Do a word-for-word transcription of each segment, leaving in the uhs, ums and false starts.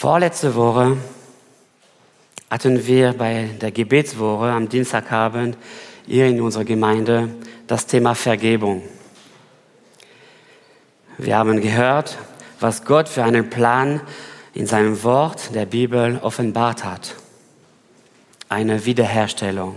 Vorletzte Woche hatten wir bei der Gebetswoche am Dienstagabend hier in unserer Gemeinde das Thema Vergebung. Wir haben gehört, was Gott für einen Plan in seinem Wort der Bibel offenbart hat. Eine Wiederherstellung.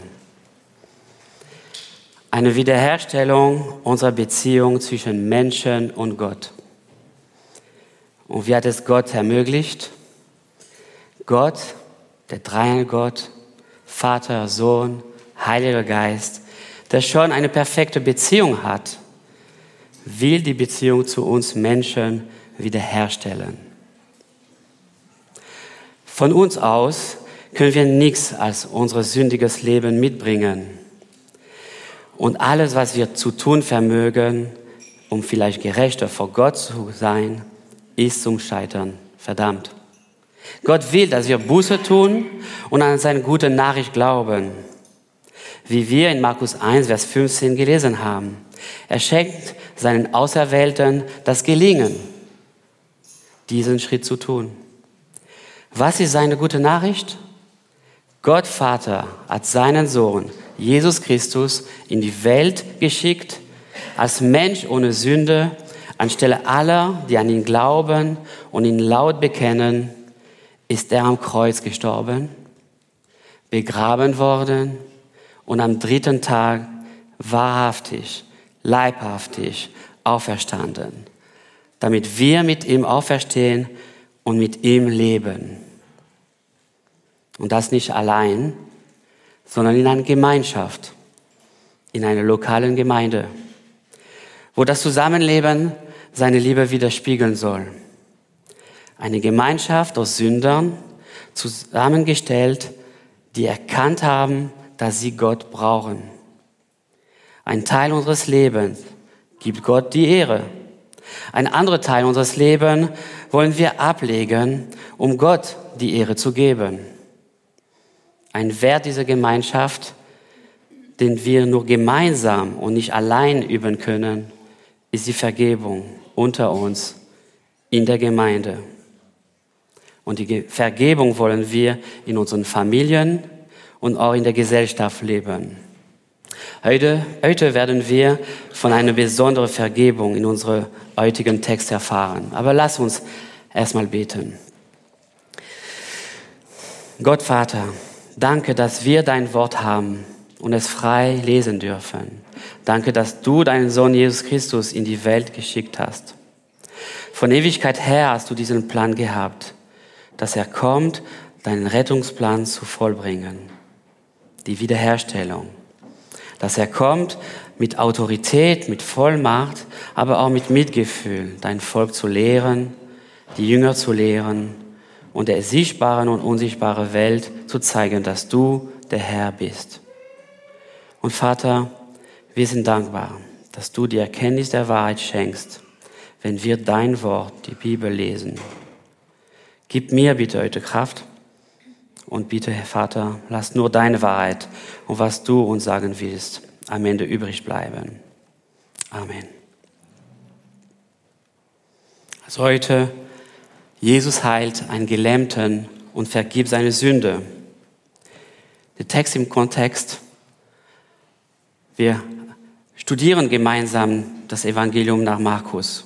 Eine Wiederherstellung unserer Beziehung zwischen Menschen und Gott. Und wie hat es Gott ermöglicht? Gott, der dreieinige Gott, Vater, Sohn, Heiliger Geist, der schon eine perfekte Beziehung hat, will die Beziehung zu uns Menschen wiederherstellen. Von uns aus können wir nichts als unser sündiges Leben mitbringen. Und alles, was wir zu tun vermögen, um vielleicht gerechter vor Gott zu sein, ist zum Scheitern verdammt. Gott will, dass wir Buße tun und an seine gute Nachricht glauben. Wie wir in Markus eins, Vers fünfzehn gelesen haben. Er schenkt seinen Auserwählten das Gelingen, diesen Schritt zu tun. Was ist seine gute Nachricht? Gott Vater hat seinen Sohn, Jesus Christus, in die Welt geschickt, als Mensch ohne Sünde, anstelle aller, die an ihn glauben und ihn laut bekennen, ist er am Kreuz gestorben, begraben worden und am dritten Tag wahrhaftig, leibhaftig auferstanden, damit wir mit ihm auferstehen und mit ihm leben. Und das nicht allein, sondern in einer Gemeinschaft, in einer lokalen Gemeinde, wo das Zusammenleben seine Liebe widerspiegeln soll. Eine Gemeinschaft aus Sündern, zusammengestellt, die erkannt haben, dass sie Gott brauchen. Ein Teil unseres Lebens gibt Gott die Ehre. Ein anderer Teil unseres Lebens wollen wir ablegen, um Gott die Ehre zu geben. Ein Wert dieser Gemeinschaft, den wir nur gemeinsam und nicht allein üben können, ist die Vergebung unter uns in der Gemeinde. Und die Vergebung wollen wir in unseren Familien und auch in der Gesellschaft leben. Heute, heute werden wir von einer besonderen Vergebung in unserem heutigen Text erfahren. Aber lass uns erstmal beten. Gott Vater, danke, dass wir dein Wort haben und es frei lesen dürfen. Danke, dass du deinen Sohn Jesus Christus in die Welt geschickt hast. Von Ewigkeit her hast du diesen Plan gehabt, dass er kommt, deinen Rettungsplan zu vollbringen. Die Wiederherstellung. Dass er kommt mit Autorität, mit Vollmacht, aber auch mit Mitgefühl, dein Volk zu lehren, die Jünger zu lehren und der sichtbaren und unsichtbaren Welt zu zeigen, dass du der Herr bist. Und Vater, wir sind dankbar, dass du die Erkenntnis der Wahrheit schenkst, wenn wir dein Wort, die Bibel, lesen. Gib mir bitte heute Kraft und bitte, Herr Vater, lass nur deine Wahrheit und was du uns sagen willst, am Ende übrig bleiben. Amen. Also heute, Jesus heilt einen Gelähmten und vergibt seine Sünde. Der Text im Kontext, wir studieren gemeinsam das Evangelium nach Markus.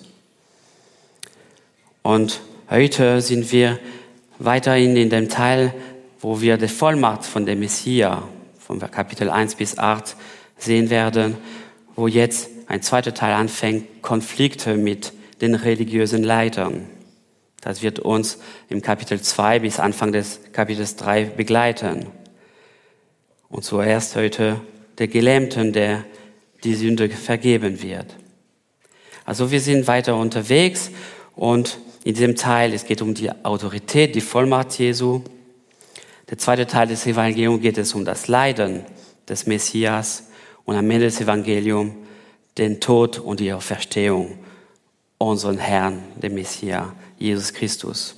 Und heute sind wir weiterhin in dem Teil, wo wir die Vollmacht von dem Messias, von Kapitel eins bis acht, sehen werden, wo jetzt ein zweiter Teil anfängt, Konflikte mit den religiösen Leitern. Das wird uns im Kapitel zwei bis Anfang des Kapitels drei begleiten. Und zuerst heute der Gelähmten, der die Sünde vergeben wird. Also wir sind weiter unterwegs und in diesem Teil, es geht um die Autorität, die Vollmacht Jesu. Der zweite Teil des Evangeliums geht es um das Leiden des Messias und am Ende des Evangeliums den Tod und die Auferstehung unseren Herrn, dem Messias, Jesus Christus.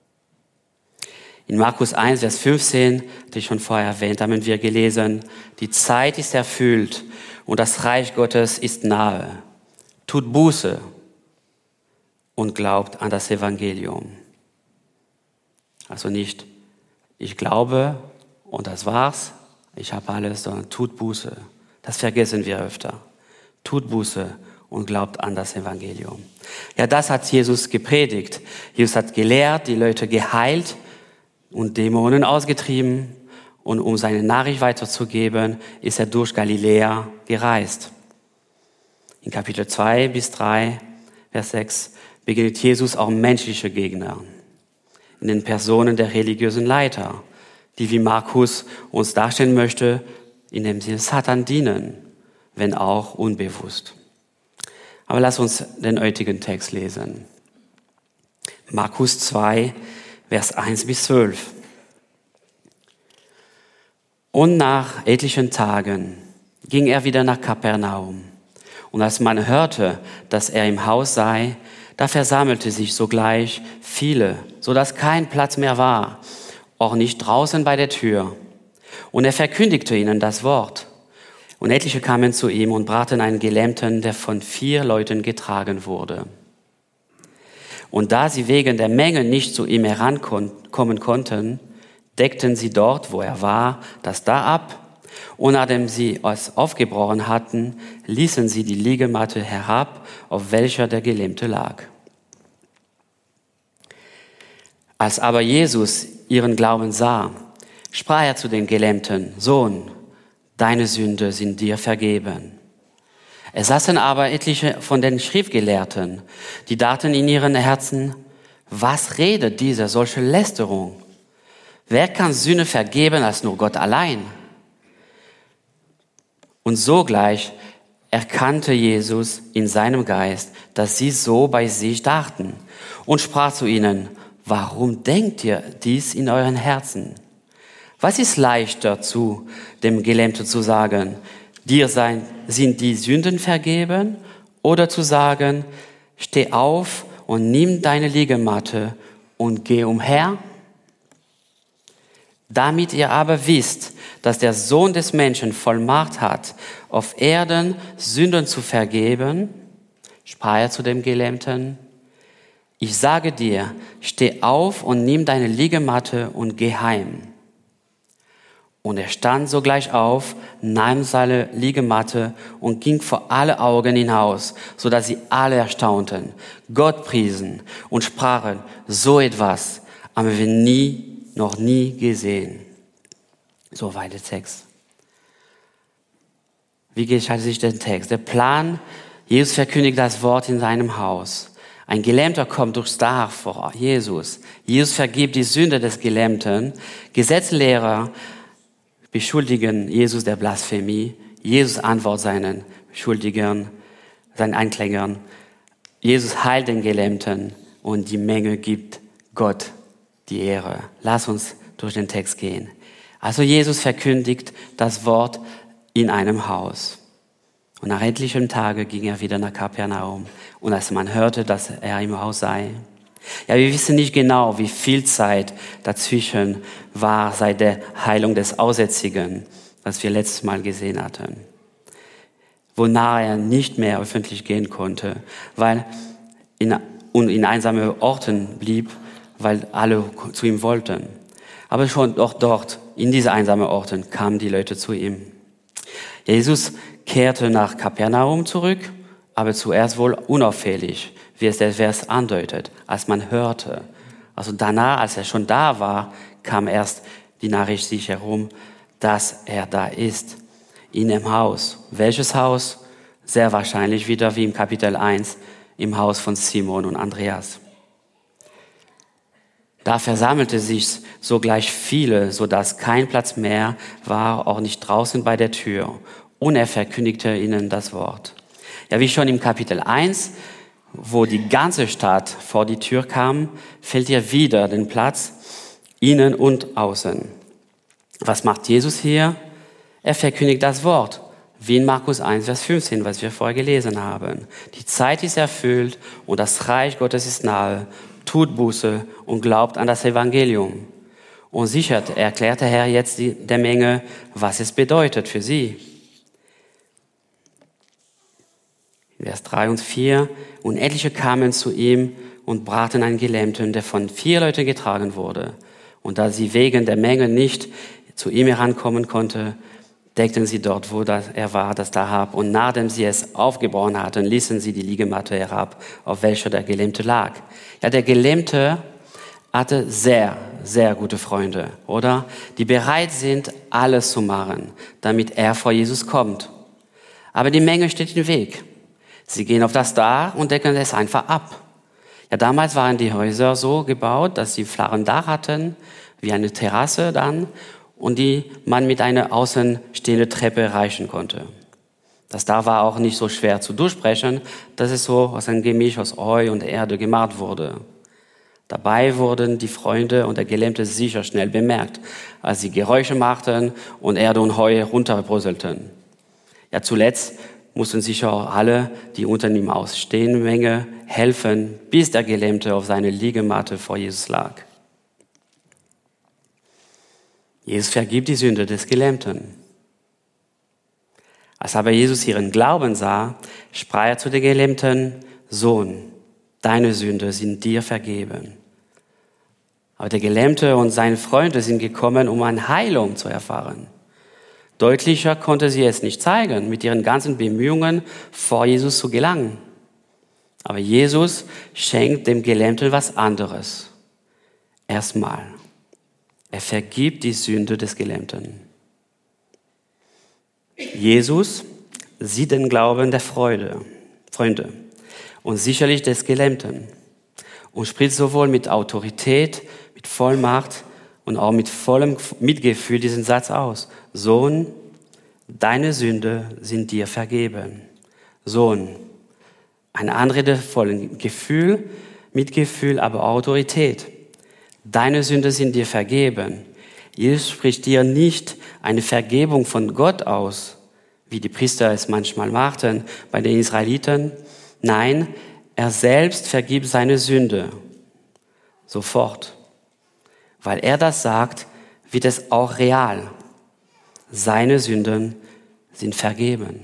In Markus eins, Vers fünfzehn, hatte ich schon vorher erwähnt, haben wir gelesen, die Zeit ist erfüllt und das Reich Gottes ist nahe. Tut Buße und glaubt an das Evangelium. Also nicht, ich glaube und das war's, ich habe alles, sondern tut Buße. Das vergessen wir öfter. Tut Buße und glaubt an das Evangelium. Ja, das hat Jesus gepredigt. Jesus hat gelehrt, die Leute geheilt und Dämonen ausgetrieben. Und um seine Nachricht weiterzugeben, ist er durch Galiläa gereist. In Kapitel zwei bis drei, Vers sechs, begegnet Jesus auch menschliche Gegner. In den Personen der religiösen Leiter, die, wie Markus uns darstellen möchte, indem sie Satan dienen, wenn auch unbewusst. Aber lass uns den heutigen Text lesen. Markus zwei, Vers eins bis zwölf. Und nach etlichen Tagen ging er wieder nach Kapernaum. Und als man hörte, dass er im Haus sei, da versammelte sich sogleich viele, so dass kein Platz mehr war, auch nicht draußen bei der Tür. Und er verkündigte ihnen das Wort. Und etliche kamen zu ihm und brachten einen Gelähmten, der von vier Leuten getragen wurde. Und da sie wegen der Menge nicht zu ihm herankommen konnten, deckten sie dort, wo er war, das Dach ab. Und nachdem sie es aufgebrochen hatten, ließen sie die Liegematte herab, auf welcher der Gelähmte lag. Als aber Jesus ihren Glauben sah, sprach er zu dem Gelähmten: Sohn, deine Sünde sind dir vergeben. Es saßen aber etliche von den Schriftgelehrten, die dachten in ihren Herzen: Was redet dieser solche Lästerung? Wer kann Sünde vergeben als nur Gott allein? Und sogleich erkannte Jesus in seinem Geist, dass sie so bei sich dachten, und sprach zu ihnen: Warum denkt ihr dies in euren Herzen? Was ist leichter zu dem Gelähmten zu sagen: Dir sein, sind die Sünden vergeben? Oder zu sagen: Steh auf und nimm deine Liegematte und geh umher? Damit ihr aber wisst, dass der Sohn des Menschen Vollmacht hat, auf Erden Sünden zu vergeben, sprach er zu dem Gelähmten: Ich sage dir, steh auf und nimm deine Liegematte und geh heim. Und er stand sogleich auf, nahm seine Liegematte und ging vor alle Augen hinaus, so dass sie alle erstaunten, Gott priesen und sprachen: So etwas haben wir nie noch nie gesehen. Soweit der Text. Wie gestaltet sich der Text? Der Plan: Jesus verkündigt das Wort in seinem Haus. Ein Gelähmter kommt durchs Dach vor Jesus. Jesus vergibt die Sünde des Gelähmten. Gesetzlehrer beschuldigen Jesus der Blasphemie. Jesus antwortet seinen Schuldigern, seinen Anklägern. Jesus heilt den Gelähmten und die Menge gibt Gott die Ehre. Lass uns durch den Text gehen. Also Jesus verkündigt das Wort in einem Haus. Und nach etlichen Tagen ging er wieder nach Kapernaum. Und als man hörte, dass er im Haus sei. Ja, wir wissen nicht genau, wie viel Zeit dazwischen war seit der Heilung des Aussätzigen, was wir letztes Mal gesehen hatten. Wonach er nicht mehr öffentlich gehen konnte, weil in, und in einsame Orten blieb, weil alle zu ihm wollten. Aber schon auch dort, in diese einsamen Orten, kamen die Leute zu ihm. Jesus kehrte nach Kapernaum zurück, aber zuerst wohl unauffällig, wie es der Vers andeutet, als man hörte. Also danach, als er schon da war, kam erst die Nachricht sich herum, dass er da ist, in dem Haus. Welches Haus? Sehr wahrscheinlich wieder wie im Kapitel eins, im Haus von Simon und Andreas. Da versammelte sich sogleich viele, so dass kein Platz mehr war, auch nicht draußen bei der Tür. Und er verkündigte ihnen das Wort. Ja, wie schon im Kapitel eins, wo die ganze Stadt vor die Tür kam, fällt ihr wieder den Platz, innen und außen. Was macht Jesus hier? Er verkündigt das Wort, wie in Markus eins, Vers fünfzehn, was wir vorher gelesen haben. Die Zeit ist erfüllt und das Reich Gottes ist nahe. Tut Buße und glaubt an das Evangelium. Und sicher erklärt der Herr jetzt der Menge, was es bedeutet für sie. Vers drei und vier. Und etliche kamen zu ihm und brachten einen Gelähmten, der von vier Leuten getragen wurde. Und da sie wegen der Menge nicht zu ihm herankommen konnte, deckten sie dort, wo er war, das Dach, und nachdem sie es aufgebrochen hatten, ließen sie die Liegematte herab, auf welcher der Gelähmte lag. Ja, der Gelähmte hatte sehr, sehr gute Freunde, oder? Die bereit sind, alles zu machen, damit er vor Jesus kommt. Aber die Menge steht im Weg. Sie gehen auf das Dach und decken es einfach ab. Ja, damals waren die Häuser so gebaut, dass sie flachen Dach hatten, wie eine Terrasse dann, und die man mit einer außenstehenden Treppe erreichen konnte. Das Dach war auch nicht so schwer zu durchbrechen, dass es so aus einem Gemisch aus Heu und Erde gemacht wurde. Dabei wurden die Freunde und der Gelähmte sicher schnell bemerkt, als sie Geräusche machten und Erde und Heu runterbröselten. Ja, zuletzt mussten sicher auch alle, die unter ihm ausstehenden Menge, helfen, bis der Gelähmte auf seine Liegematte vor Jesus lag. Jesus vergibt die Sünde des Gelähmten. Als aber Jesus ihren Glauben sah, sprach er zu dem Gelähmten: Sohn, deine Sünde sind dir vergeben. Aber der Gelähmte und seine Freunde sind gekommen, um eine Heilung zu erfahren. Deutlicher konnte sie es nicht zeigen, mit ihren ganzen Bemühungen vor Jesus zu gelangen. Aber Jesus schenkt dem Gelähmten was anderes. Erstmal, er vergibt die Sünde des Gelähmten. Jesus sieht den Glauben der Freude, Freunde und sicherlich des Gelähmten und spricht sowohl mit Autorität, mit Vollmacht und auch mit vollem Mitgefühl diesen Satz aus. Sohn, deine Sünde sind dir vergeben. Sohn, eine Anrede voll Gefühl, Mitgefühl, aber Autorität. Deine Sünde sind dir vergeben. Jesus spricht dir nicht eine Vergebung von Gott aus, wie die Priester es manchmal machten bei den Israeliten. Nein, er selbst vergibt seine Sünde. Sofort. Weil er das sagt, wird es auch real. Seine Sünden sind vergeben.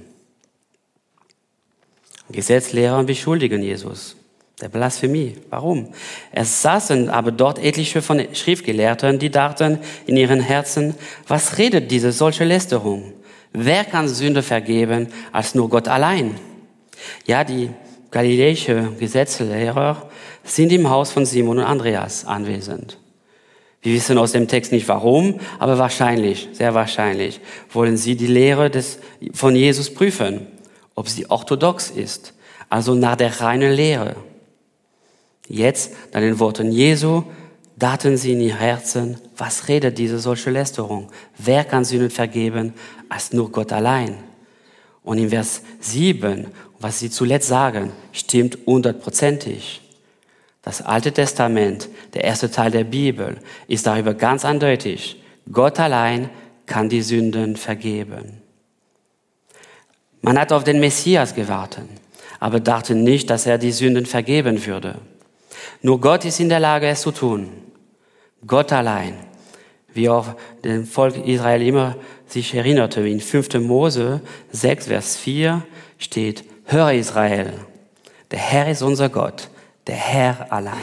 Gesetzlehrer beschuldigen Jesus der Blasphemie. Warum? Es saßen aber dort etliche von Schriftgelehrten, die dachten in ihren Herzen: Was redet diese solche Lästerung? Wer kann Sünde vergeben als nur Gott allein? Ja, die galiläische Gesetzlehrer sind im Haus von Simon und Andreas anwesend. Wir wissen aus dem Text nicht warum, aber wahrscheinlich, sehr wahrscheinlich, wollen sie die Lehre des, von Jesus prüfen, ob sie orthodox ist, also nach der reinen Lehre. Jetzt, nach den Worten Jesu, dachten sie in ihr Herzen: Was redet diese solche Lästerung? Wer kann Sünden vergeben als nur Gott allein? Und in Vers sieben, was sie zuletzt sagen, stimmt hundertprozentig. Das Alte Testament, der erste Teil der Bibel, ist darüber ganz eindeutig. Gott allein kann die Sünden vergeben. Man hat auf den Messias gewartet, aber dachte nicht, dass er die Sünden vergeben würde. Nur Gott ist in der Lage, es zu tun. Gott allein. Wie auch das Volk Israel immer sich erinnerte, in fünfter Mose sechs, Vers vier steht: Höre Israel, der Herr ist unser Gott, der Herr allein.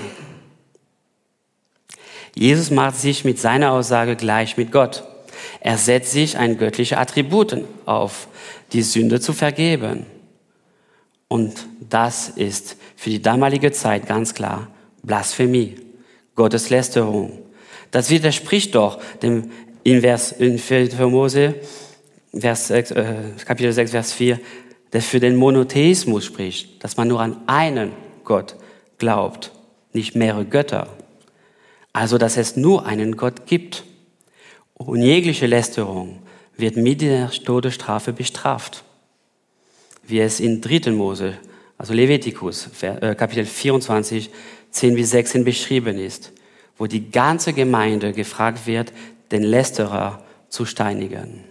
Jesus macht sich mit seiner Aussage gleich mit Gott. Er setzt sich ein göttliche Attribut auf, die Sünde zu vergeben. Und das ist für die damalige Zeit ganz klar Blasphemie, Gotteslästerung. Das widerspricht doch dem in Vers in vierter Mose Vers sechs, äh, Kapitel sechs, Vers vier, der für den Monotheismus spricht, dass man nur an einen Gott glaubt, nicht mehrere Götter. Also, dass es nur einen Gott gibt. Und jegliche Lästerung wird mit der Todesstrafe bestraft. Wie es in dritten Mose, also Levitikus, Kapitel vierundzwanzig, zehn bis sechzehn beschrieben ist, wo die ganze Gemeinde gefragt wird, den Lästerer zu steinigen.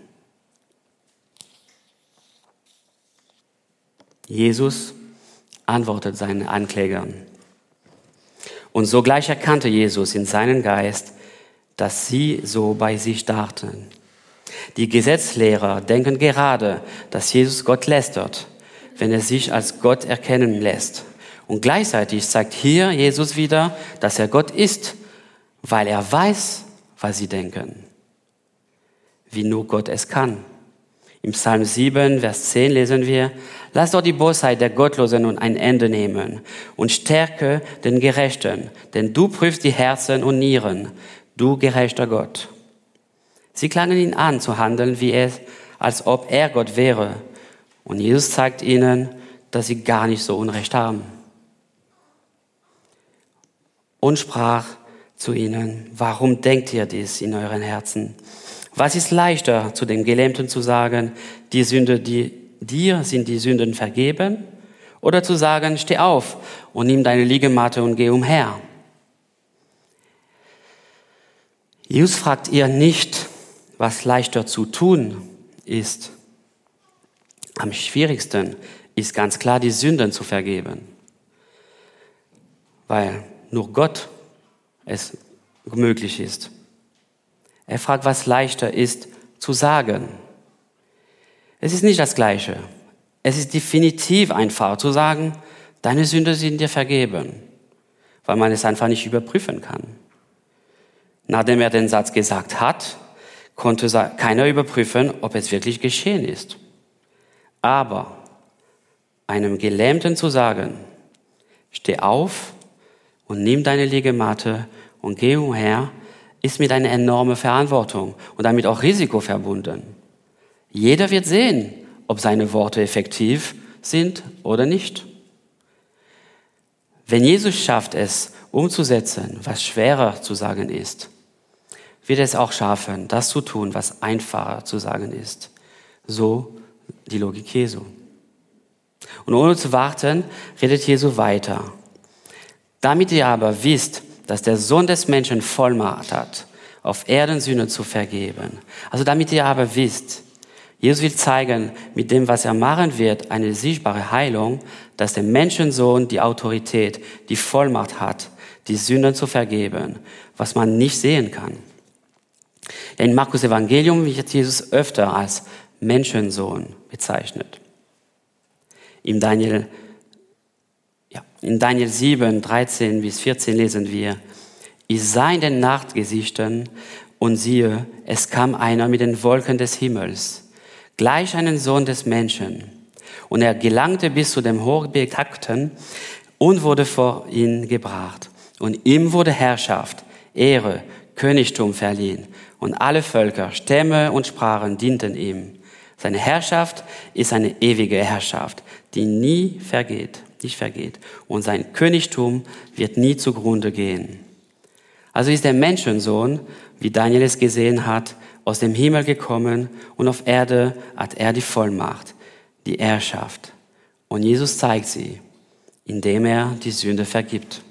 Jesus antwortet seinen Anklägern. Und sogleich erkannte Jesus in seinem Geist, dass sie so bei sich dachten. Die Gesetzlehrer denken gerade, dass Jesus Gott lästert, wenn er sich als Gott erkennen lässt. Und gleichzeitig zeigt hier Jesus wieder, dass er Gott ist, weil er weiß was sie denken, wie nur Gott es kann. Im Psalm sieben, Vers zehn lesen wir: Lass doch die Bosheit der Gottlosen nun ein Ende nehmen und stärke den Gerechten, denn du prüfst die Herzen und Nieren, du gerechter Gott. Sie klagen ihn an, zu handeln, wie es, als ob er Gott wäre. Und Jesus zeigt ihnen, dass sie gar nicht so Unrecht haben. Und sprach zu ihnen: Warum denkt ihr dies in euren Herzen? Was ist leichter, zu dem Gelähmten zu sagen, die Sünde, die, dir sind die Sünden vergeben? Oder zu sagen, steh auf und nimm deine Liegematte und geh umher? Jesus fragt ihr nicht, was leichter zu tun ist. Am schwierigsten ist ganz klar, die Sünden zu vergeben. Weil nur Gott es möglich ist. Er fragt, was leichter ist zu sagen. Es ist nicht das Gleiche. Es ist definitiv einfacher zu sagen, deine Sünden sind dir vergeben, weil man es einfach nicht überprüfen kann. Nachdem er den Satz gesagt hat, konnte keiner überprüfen, ob es wirklich geschehen ist. Aber einem Gelähmten zu sagen, steh auf und nimm deine Liegematte und geh umher, ist mit einer enormen Verantwortung und damit auch Risiko verbunden. Jeder wird sehen, ob seine Worte effektiv sind oder nicht. Wenn Jesus schafft es, umzusetzen, was schwerer zu sagen ist, wird es auch schaffen, das zu tun, was einfacher zu sagen ist. So die Logik Jesu. Und ohne zu warten, redet Jesu weiter. Damit ihr aber wisst, dass der Sohn des Menschen Vollmacht hat, auf Erden Sünden zu vergeben. Also damit ihr aber wisst, Jesus will zeigen, mit dem, was er machen wird, eine sichtbare Heilung, dass der Menschensohn die Autorität, die Vollmacht hat, die Sünden zu vergeben, was man nicht sehen kann. In Markus Evangelium wird Jesus öfter als Menschensohn bezeichnet. Im Daniel, ja, in Daniel sieben, dreizehn bis vierzehn lesen wir: Ich sah in den Nachtgesichten und siehe, es kam einer mit den Wolken des Himmels, gleich einem Sohn des Menschen. Und er gelangte bis zu dem Hochbetagten und wurde vor ihn gebracht. Und ihm wurde Herrschaft, Ehre, Königtum verliehen. Und alle Völker, Stämme und Sprachen dienten ihm. Seine Herrschaft ist eine ewige Herrschaft, die nie vergeht, nicht vergeht. Und sein Königtum wird nie zugrunde gehen. Also ist der Menschensohn, wie Daniel es gesehen hat, aus dem Himmel gekommen und auf Erde hat er die Vollmacht, die Herrschaft. Und Jesus zeigt sie, indem er die Sünde vergibt.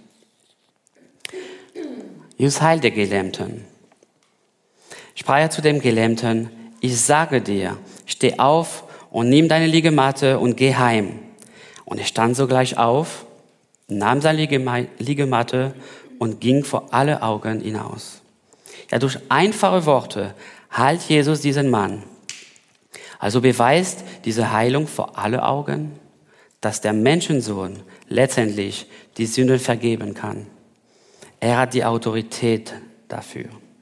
Jesus heilt den Gelähmten. Sprach er zu dem Gelähmten: Ich sage dir, steh auf und nimm deine Liegematte und geh heim. Und er stand sogleich auf, nahm seine Liegematte und ging vor alle Augen hinaus. Ja, durch einfache Worte heilt Jesus diesen Mann. Also beweist diese Heilung vor alle Augen, dass der Menschensohn letztendlich die Sünden vergeben kann. Er hat die Autorität dafür.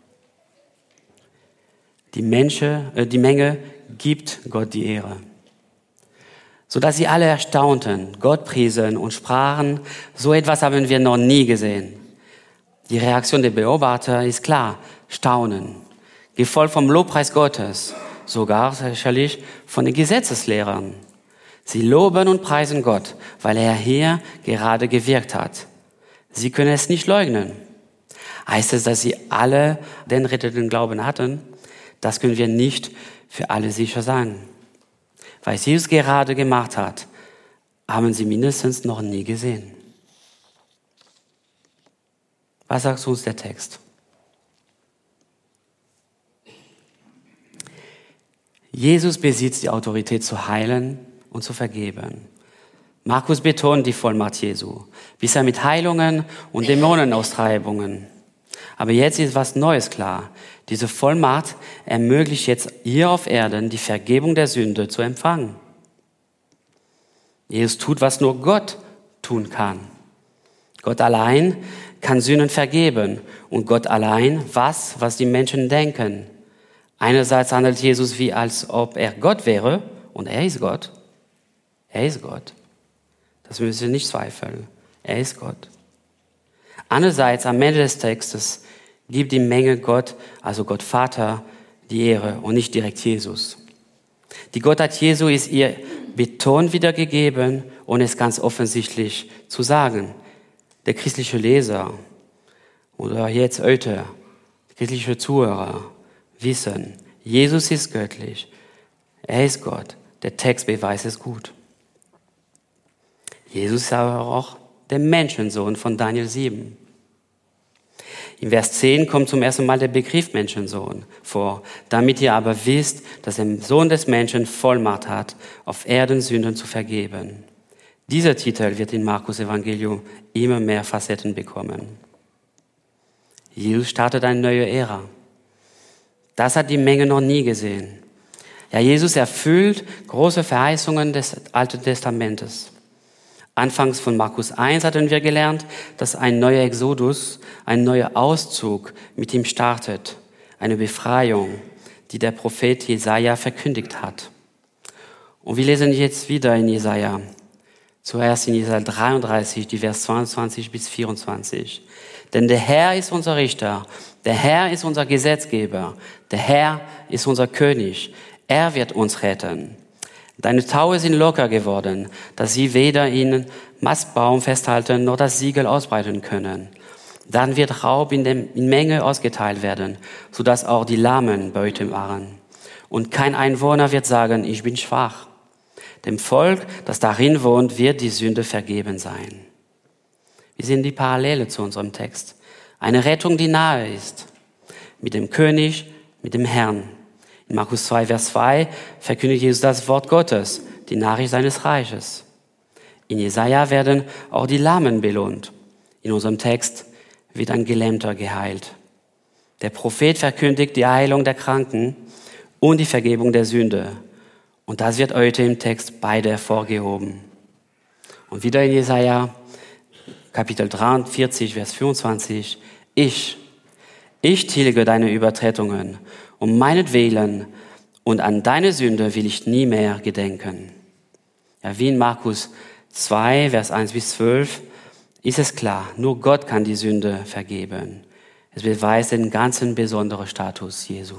Die, Menschen, äh, die Menge gibt Gott die Ehre. Sodass sie alle erstaunten, Gott priesen und sprachen: So etwas haben wir noch nie gesehen. Die Reaktion der Beobachter ist klar: Staunen, gefolgt vom Lobpreis Gottes, sogar sicherlich von den Gesetzeslehrern. Sie loben und preisen Gott, weil er hier gerade gewirkt hat. Sie können es nicht leugnen. Heißt es, dass sie alle den rettenden Glauben hatten? Das können wir nicht für alle sicher sagen. Was Jesus gerade gemacht hat, haben sie mindestens noch nie gesehen. Was sagt uns der Text? Jesus besitzt die Autorität zu heilen und zu vergeben. Markus betont die Vollmacht Jesu, bisher mit Heilungen und Dämonenaustreibungen. Aber jetzt ist was Neues klar. Diese Vollmacht ermöglicht jetzt hier auf Erden die Vergebung der Sünde zu empfangen. Jesus tut, was nur Gott tun kann. Gott allein kann Sünden vergeben und Gott allein was, was die Menschen denken. Einerseits handelt Jesus wie, als ob er Gott wäre, und er ist Gott. Er ist Gott. Das müssen Sie nicht zweifeln. Er ist Gott. Andererseits, am Ende des Textes, gibt die Menge Gott, also Gott Vater, die Ehre und nicht direkt Jesus. Die Gottheit Jesu ist ihr betont wiedergegeben, ohne es ganz offensichtlich zu sagen. Der christliche Leser oder jetzt heute, christliche Zuhörer wissen, Jesus ist göttlich. Er ist Gott. Der Text beweist es gut. Jesus ist aber auch der Menschensohn von Daniel sieben. In Vers zehn kommt zum ersten Mal der Begriff Menschensohn vor, damit ihr aber wisst, dass der Sohn des Menschen Vollmacht hat, auf Erden Sünden zu vergeben. Dieser Titel wird in Markus Evangelium immer mehr Facetten bekommen. Jesus startet eine neue Ära. Das hat die Menge noch nie gesehen. Ja, Jesus erfüllt große Verheißungen des Alten Testamentes. Anfangs von Markus eins hatten wir gelernt, dass ein neuer Exodus, ein neuer Auszug mit ihm startet. Eine Befreiung, die der Prophet Jesaja verkündigt hat. Und wir lesen jetzt wieder in Jesaja. Zuerst in Jesaja dreiunddreißig, die Vers zweiundzwanzig bis vierundzwanzig. Denn der Herr ist unser Richter, der Herr ist unser Gesetzgeber, der Herr ist unser König. Er wird uns retten. Deine Taue sind locker geworden, dass sie weder in Mastbaum festhalten noch das Siegel ausbreiten können. Dann wird Raub in, dem, in Menge ausgeteilt werden, sodass auch die Lahmen Beute waren. Und kein Einwohner wird sagen, ich bin schwach. Dem Volk, das darin wohnt, wird die Sünde vergeben sein. Wir sehen die Parallele zu unserem Text. Eine Rettung, die nahe ist. Mit dem König, mit dem Herrn. In Markus zwei, Vers zwei verkündigt Jesus das Wort Gottes, die Nachricht seines Reiches. In Jesaja werden auch die Lahmen belohnt. In unserem Text wird ein Gelähmter geheilt. Der Prophet verkündigt die Heilung der Kranken und die Vergebung der Sünde. Und das wird heute im Text beide hervorgehoben. Und wieder in Jesaja, Kapitel dreiundvierzig, Vers fünfundzwanzig. Ich, ich tilge deine Übertretungen um meinetwillen, und an deine Sünde will ich nie mehr gedenken. Ja, wie in Markus zwei, Vers eins bis zwölf, ist es klar, nur Gott kann die Sünde vergeben. Es beweist den ganzen besonderen Status Jesu.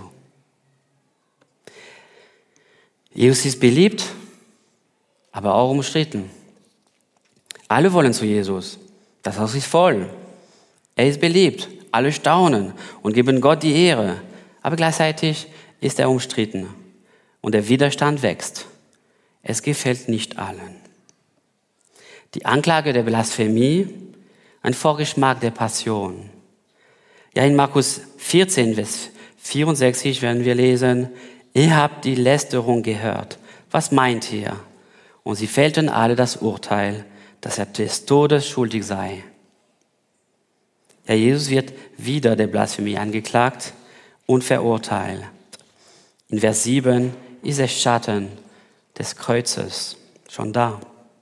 Jesus ist beliebt, aber auch umstritten. Alle wollen zu Jesus. Das Haus ist voll. Er ist beliebt. Alle staunen und geben Gott die Ehre. Aber gleichzeitig ist er umstritten und der Widerstand wächst. Es gefällt nicht allen. Die Anklage der Blasphemie, ein Vorgeschmack der Passion. Ja, in Markus vierzehn, Vers vierundsechzig werden wir lesen, ihr habt die Lästerung gehört. Was meint ihr? Und sie fällten alle das Urteil, dass er des Todes schuldig sei. Ja, Jesus wird wieder der Blasphemie angeklagt und verurteilt. In Vers sieben ist der Schatten des Kreuzes schon da.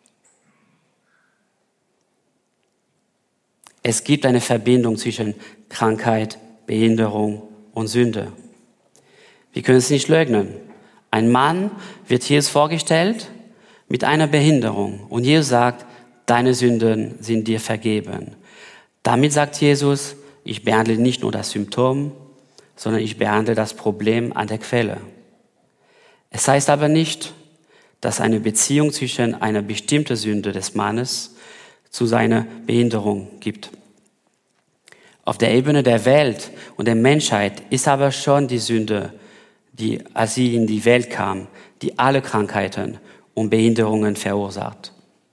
Es gibt eine Verbindung zwischen Krankheit, Behinderung und Sünde. Wir können es nicht leugnen. Ein Mann wird Jesus vorgestellt mit einer Behinderung und Jesus sagt, deine Sünden sind dir vergeben. Damit sagt Jesus, ich behandle nicht nur das Symptom, sondern ich behandle das Problem an der Quelle. Es heißt aber nicht, dass eine Beziehung zwischen einer bestimmten Sünde des Mannes zu seiner Behinderung gibt. Auf der Ebene der Welt und der Menschheit ist aber schon die Sünde, die, als sie in die Welt kam, die alle Krankheiten und Behinderungen verursacht.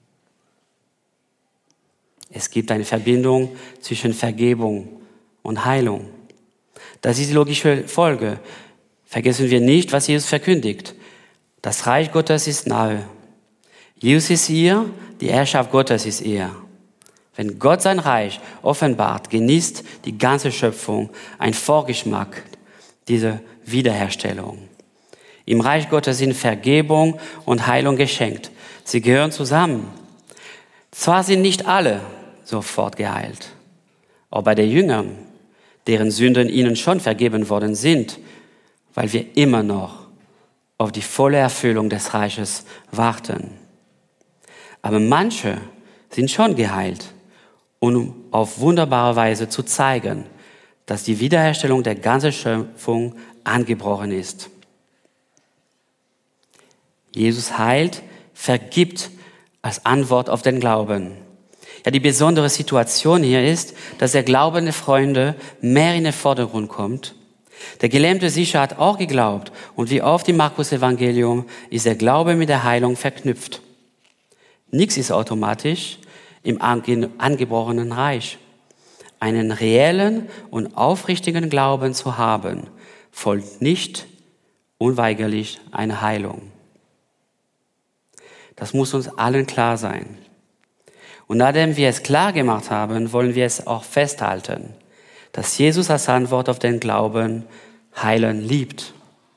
Es gibt eine Verbindung zwischen Vergebung und Heilung. Das ist die logische Folge. Vergessen wir nicht, was Jesus verkündigt. Das Reich Gottes ist nahe. Jesus ist hier, die Herrschaft Gottes ist hier. Wenn Gott sein Reich offenbart, genießt die ganze Schöpfung einen Vorgeschmack dieser Wiederherstellung. Im Reich Gottes sind Vergebung und Heilung geschenkt. Sie gehören zusammen. Zwar sind nicht alle sofort geheilt, auch bei den Jüngern, deren Sünden ihnen schon vergeben worden sind, weil wir immer noch auf die volle Erfüllung des Reiches warten. Aber manche sind schon geheilt, um auf wunderbare Weise zu zeigen, dass die Wiederherstellung der ganzen Schöpfung angebrochen ist. Jesus heilt, vergibt als Antwort auf den Glauben. Ja, die besondere Situation hier ist, dass der Glaube der Freunde mehr in den Vordergrund kommt. Der Gelähmte sicher hat auch geglaubt und wie oft im Markus-Evangelium ist der Glaube mit der Heilung verknüpft. Nichts ist automatisch im angebrochenen Reich. Einen reellen und aufrichtigen Glauben zu haben, folgt nicht unweigerlich eine Heilung. Das muss uns allen klar sein. Und nachdem wir es klar gemacht haben, wollen wir es auch festhalten, dass Jesus als Antwort auf den Glauben heilen liebt.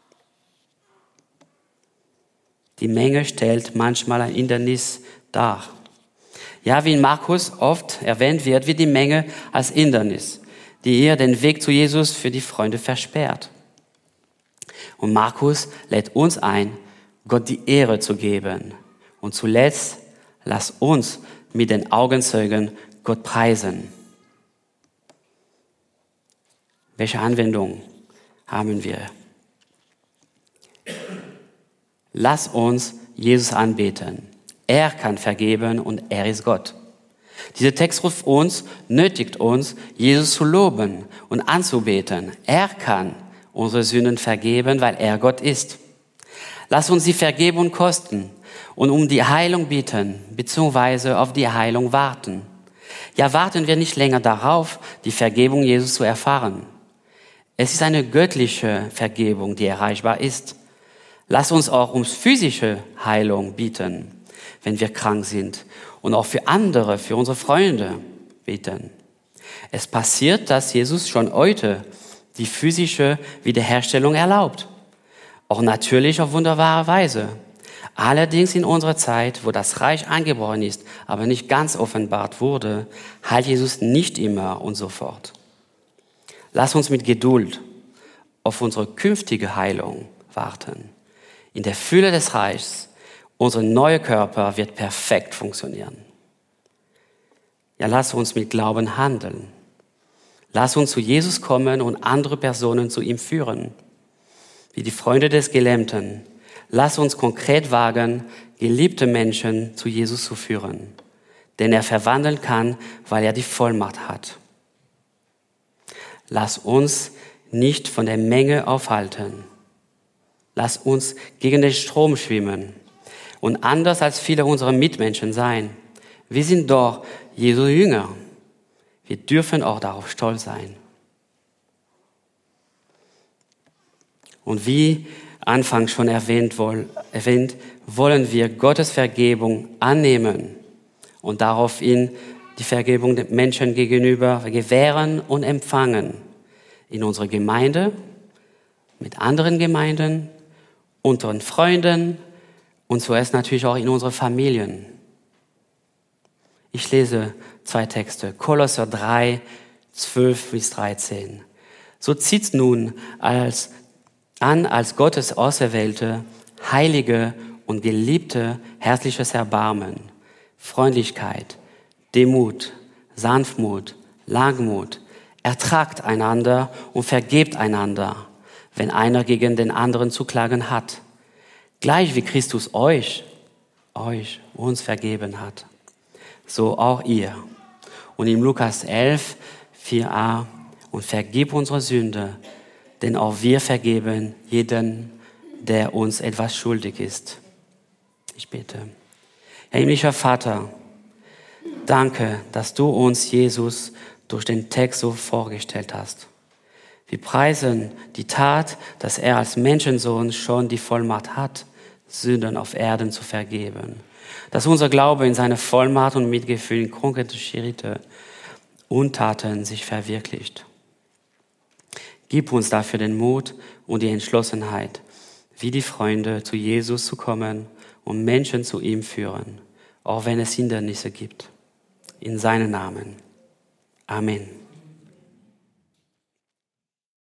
Die Menge stellt manchmal ein Hindernis dar. Ja, wie in Markus oft erwähnt wird, wird die Menge als Hindernis, die ihr den Weg zu Jesus für die Freunde versperrt. Und Markus lädt uns ein, Gott die Ehre zu geben. Und zuletzt, lass uns mit den Augenzeugen Gott preisen. Welche Anwendung haben wir? Lass uns Jesus anbeten. Er kann vergeben und er ist Gott. Dieser Text ruft uns, nötigt uns, Jesus zu loben und anzubeten. Er kann unsere Sünden vergeben, weil er Gott ist. Lass uns die Vergebung kosten und um die Heilung bitten, beziehungsweise auf die Heilung warten. Ja, warten wir nicht länger darauf, die Vergebung Jesus zu erfahren. Es ist eine göttliche Vergebung, die erreichbar ist. Lass uns auch um physische Heilung bitten, wenn wir krank sind und auch für andere, für unsere Freunde beten. Es passiert, dass Jesus schon heute die physische Wiederherstellung erlaubt. Auch natürlich auf wunderbare Weise. Allerdings in unserer Zeit, wo das Reich angebrochen ist, aber nicht ganz offenbart wurde, heilt Jesus nicht immer und sofort. Lass uns mit Geduld auf unsere künftige Heilung warten. In der Fülle des Reichs, unser neuer Körper wird perfekt funktionieren. Ja, lass uns mit Glauben handeln. Lass uns zu Jesus kommen und andere Personen zu ihm führen. Wie die Freunde des Gelähmten. Lass uns konkret wagen, geliebte Menschen zu Jesus zu führen. Denn er verwandeln kann, weil er die Vollmacht hat. Lass uns nicht von der Menge aufhalten. Lass uns gegen den Strom schwimmen und anders als viele unserer Mitmenschen sein. Wir sind doch Jesu Jünger. Wir dürfen auch darauf stolz sein. Und wie anfangs schon erwähnt, erwähnt, wollen wir Gottes Vergebung annehmen und daraufhin die Vergebung den Menschen gegenüber gewähren und empfangen. In unserer Gemeinde, mit anderen Gemeinden, unter den Freunden und zuerst natürlich auch in unseren Familien. Ich lese zwei Texte, Kolosser drei, zwölf bis dreizehn. So zieht nun als, an als Gottes Auserwählte, heilige und geliebte herzliches Erbarmen, Freundlichkeit, Demut, Sanftmut, Langmut. Ertragt einander und vergebt einander, wenn einer gegen den anderen zu klagen hat. Gleich wie Christus euch, euch, uns vergeben hat. So auch ihr. Und in Lukas elf, vier a, und vergib unsere Sünde, denn auch wir vergeben jeden, der uns etwas schuldig ist. Ich bete. Herr himmlischer Vater, danke, dass du uns Jesus durch den Text so vorgestellt hast. Wir preisen die Tat, dass er als Menschensohn schon die Vollmacht hat, Sünden auf Erden zu vergeben. Dass unser Glaube in seine Vollmacht und Mitgefühl in konkrete Schritte und Taten sich verwirklicht. Gib uns dafür den Mut und die Entschlossenheit, wie die Freunde zu Jesus zu kommen und Menschen zu ihm führen, auch wenn es Hindernisse gibt. In seinem Namen. Amen.